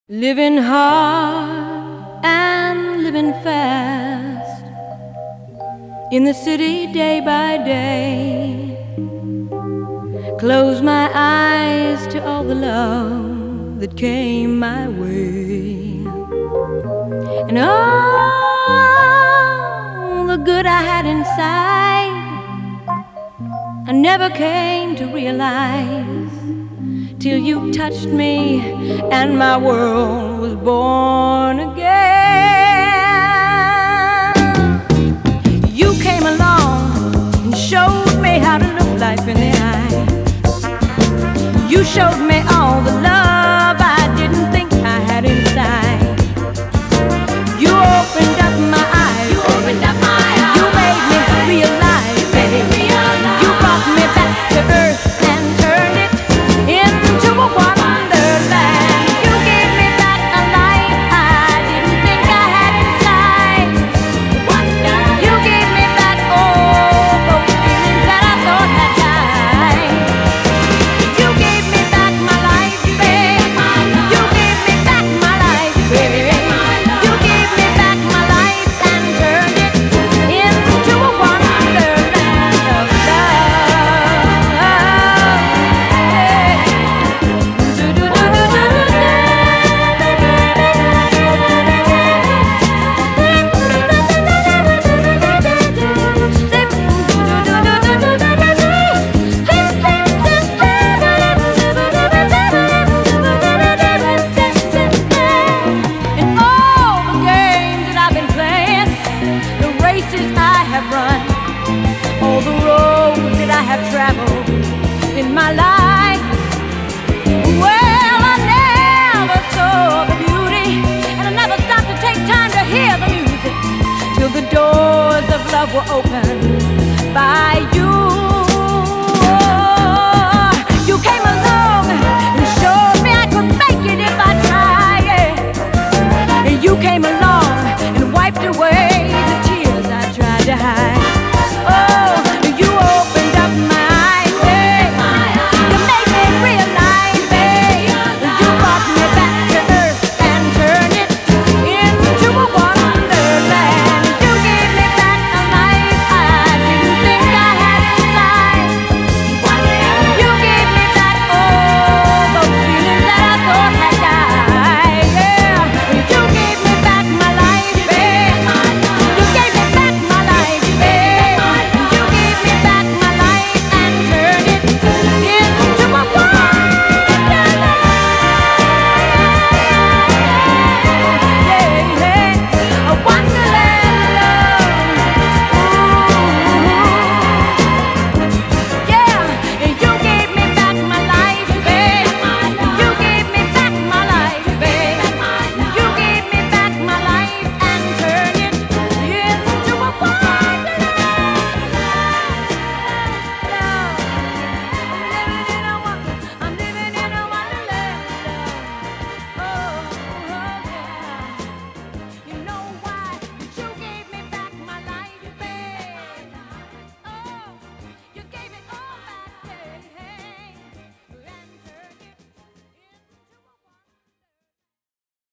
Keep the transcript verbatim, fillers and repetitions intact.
Living hard and living fast in the city day by day. Close my eyes to all the love that came my way, and all the good I had inside I never came to realize till you touched me and my world was born again. You came along and showed me how to look life in the eye. You showed me